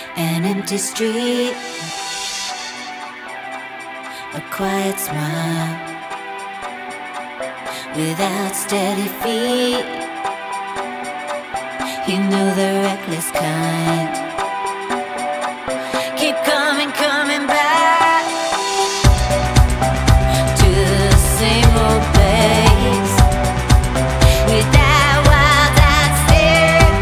An empty street, a quiet smile, without steady feet. You know the reckless kind. Keep coming, coming back to the same old place, with that wild-eyed stare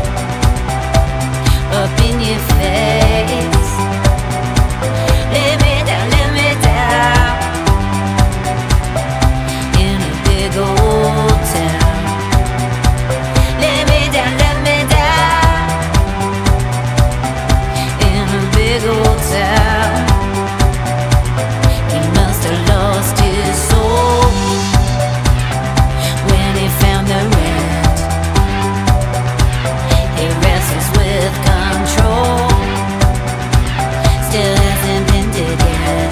up in your face. Let me down in a big old town. Let me down in a big old town. He must have lost his soul when he found the rent. He wrestles with control, still hasn't ended yet.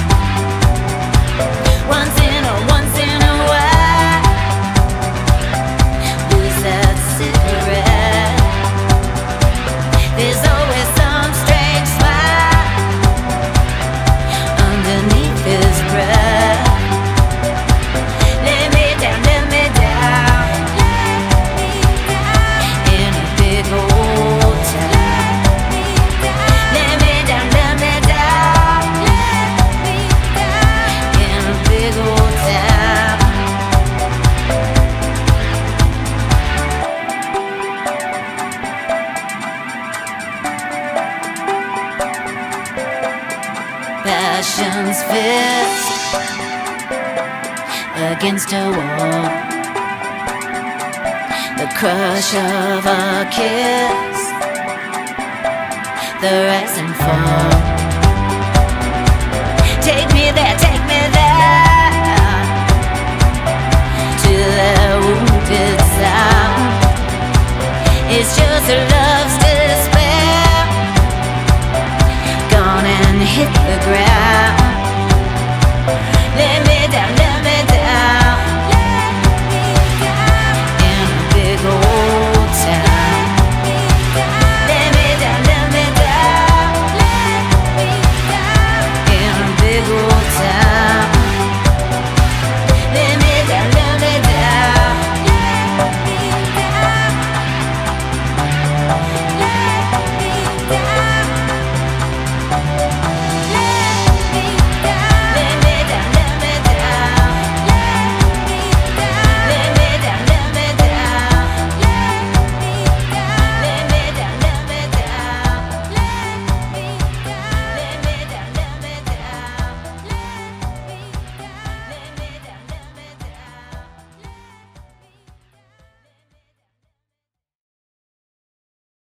Once in a while, lose that cigarette. There's always some strange smile underneath his breath. Let me down in a big old town. Let me down in a big old town. Passion's fist against a wall, the crush of a kiss, the rise and fall. Take me there.